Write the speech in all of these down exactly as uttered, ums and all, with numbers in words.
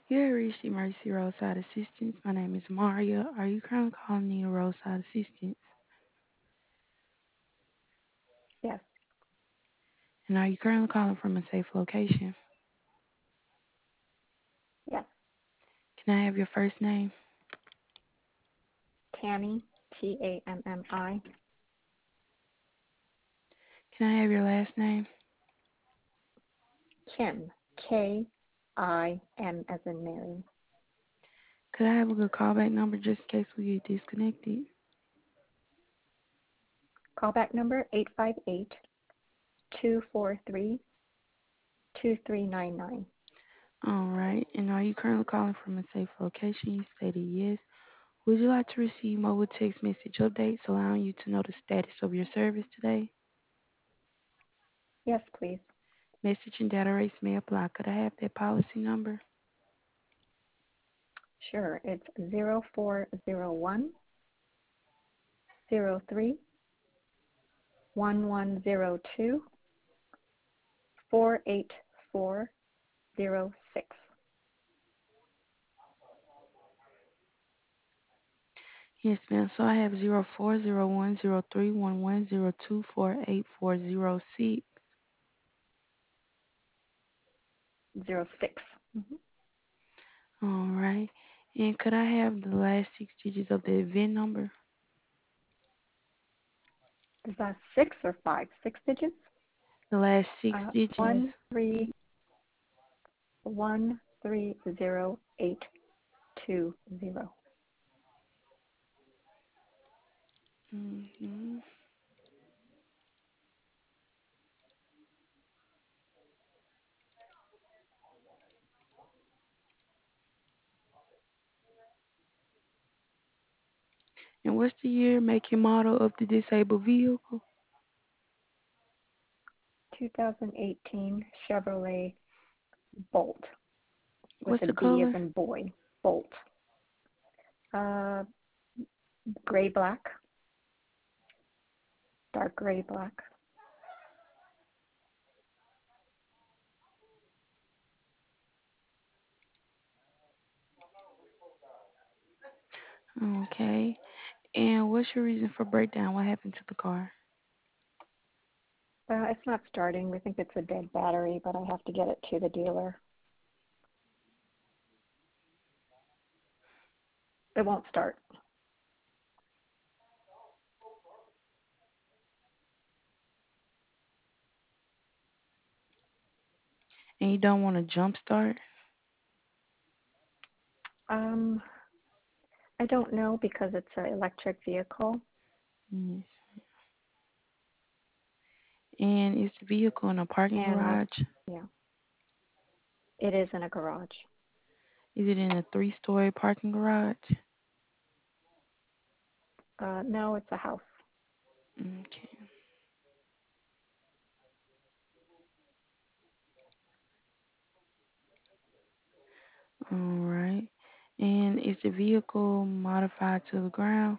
You have reached Emergency Roadside Assistance. My name is Maria. Are you currently calling needing roadside assistance? Yes, And are you currently calling from a safe location? yes. Can I have your first name? Tammy, T A M M I. Can I have your last name? Kim, K I M as in Mary. Could I have a good callback number just in case we get disconnected? Callback number eight five eight, two four three, two three nine nine. All right. And are you currently calling from a safe location? You stated yes. Would you like to receive mobile text message updates allowing you to know the status of your service today? Yes, please. Message and data rates may apply. Could I have that policy number? Sure. It's zero four zero one zero three one one zero two four eight four zero six. Yes, ma'am. So I have zero four zero one zero three one one zero two four eight four zero six. Zero six. Mm-hmm. All right. And could I have the last six digits of the event number? Is that six or five? Six digits? The last six Uh, one digits. three one three zero eight two zero. hmm And what's the year, make, and model of the disabled vehicle? twenty eighteen Chevrolet Bolt with What's a the B as color? in boy. Bolt. Uh, gray black, dark gray black. Okay. And what's your reason for breakdown? What happened to the car? Uh, it's not starting. We think it's a dead battery, but I have to get it to the dealer. It won't start. And you don't want to jump start? Um, I don't know because it's an electric vehicle, Yes. And is the vehicle in a parking and I, garage? yeah, it is in a garage. Is it in a three-story parking garage? Uh, no, it's a house. Okay. All right. And is the vehicle modified to the ground?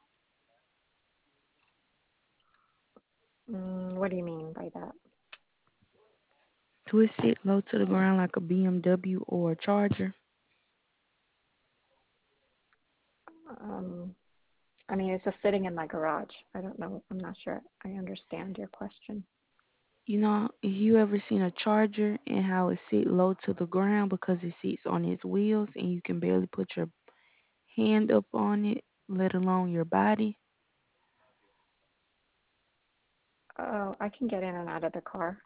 Mm, what do you mean by that? Do it sit low to the ground like a B M W or a Charger? Um, I mean, it's just sitting in my garage. I don't know. I'm not sure I understand your question. You know, you ever seen a Charger and how it sit low to the ground because it sits on its wheels and you can barely put your hand up on it, let alone your body? Oh, I can get in and out of the car.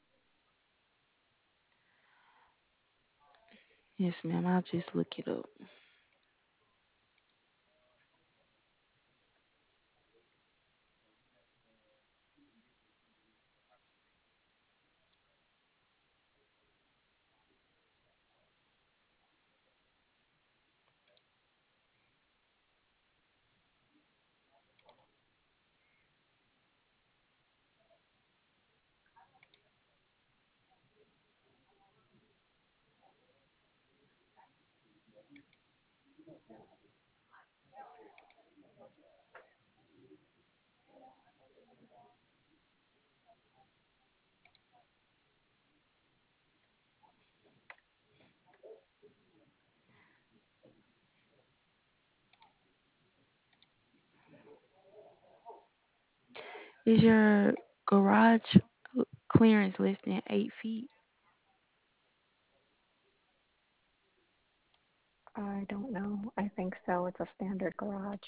Yes, ma'am. I'll just look it up. Is your garage clearance less than eight feet? I don't know. I think so. It's a standard garage.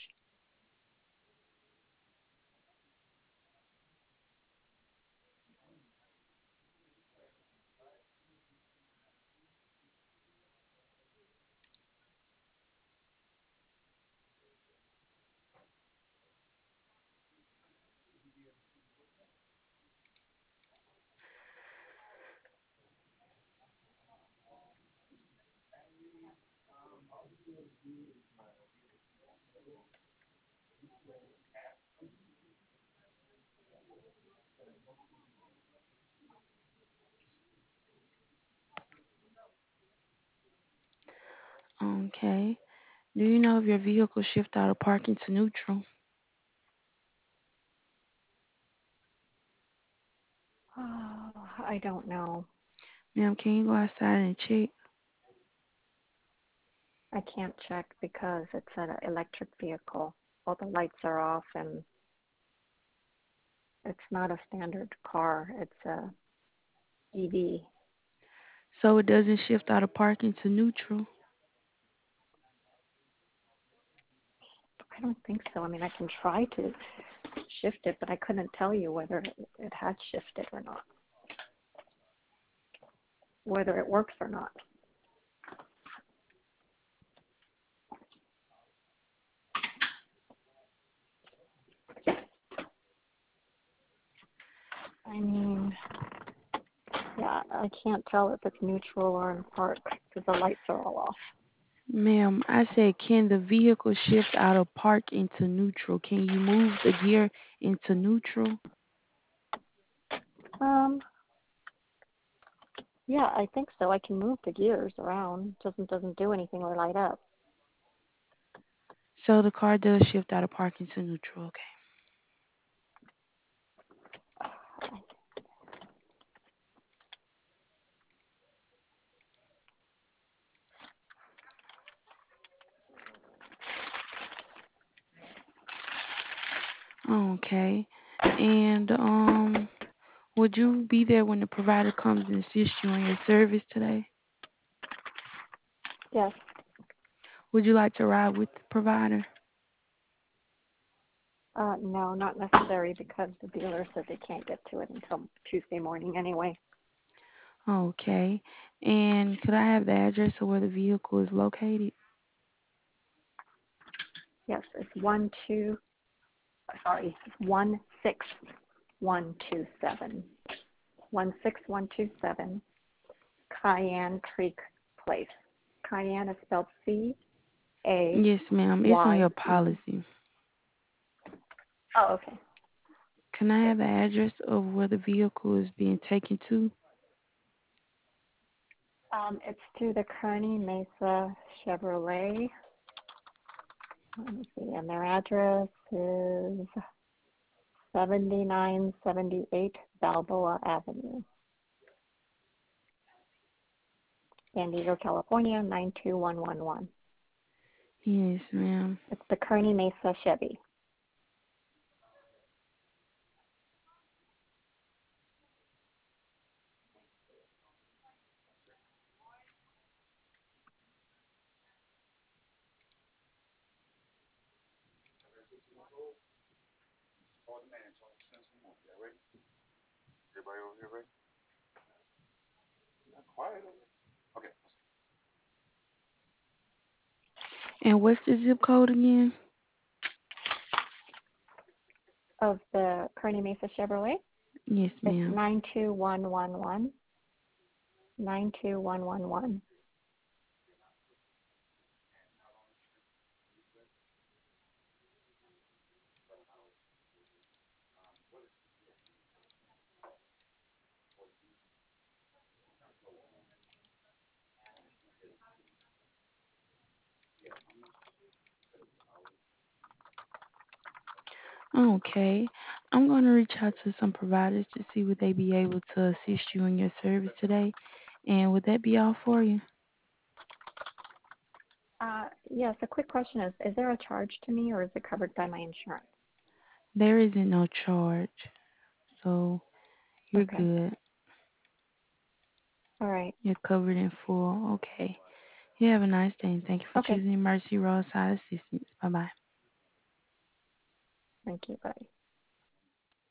Okay. Do you know if your vehicle shift out of parking to neutral? Oh, I don't know. Ma'am, can you go outside and check? I can't check because it's an electric vehicle. All the lights are off and it's not a standard car. It's a E V. So it doesn't shift out of parking to neutral? I don't think so. I mean, I can try to shift it, but I couldn't tell you whether it had shifted or not, whether it works or not. I mean, yeah, I can't tell if it's neutral or in park because the lights are all off. Ma'am, I said, can the vehicle shift out of park into neutral? Can you move the gear into neutral? Um, yeah, I think so. I can move the gears around. Doesn't doesn't do anything or light up. So the car does shift out of parking to neutral. Okay. Okay. And um, would you be there when the provider comes and assists you on your service today? Yes. Would you like to ride with the provider? Uh, no, not necessary because the dealer said they can't get to it until Tuesday morning anyway. Okay. And could I have the address of where the vehicle is located? Yes, it's one two. Sorry, one six one two seven. One six one two seven. Cayenne Creek Place. Cayenne is spelled C A Yes, ma'am. It's on Y your E. policy. Oh, okay. Can I have the address of where the vehicle is being taken to? Um, it's to the Kearney Mesa Chevrolet. Let me see, and their address is seventy-nine seventy-eight Balboa Avenue, San Diego, California, nine two one one one. Yes, ma'am. It's the Kearney Mesa Chevy. And what's the zip code again? Of the Kearney Mesa Chevrolet, Yes, it's ma'am. nine two one one one. nine two one one one. Okay. I'm going to reach out to some providers to see would they be able to assist you in your service today. And would that be all for you? Uh, yes, a quick question is, is there a charge to me or is it covered by my insurance? There isn't no charge. So you're Okay. good. All right. You're covered in full. Okay. You have a nice day and thank you for Okay. choosing Mercy Roadside Assistance. Bye bye. Thank you. Bye.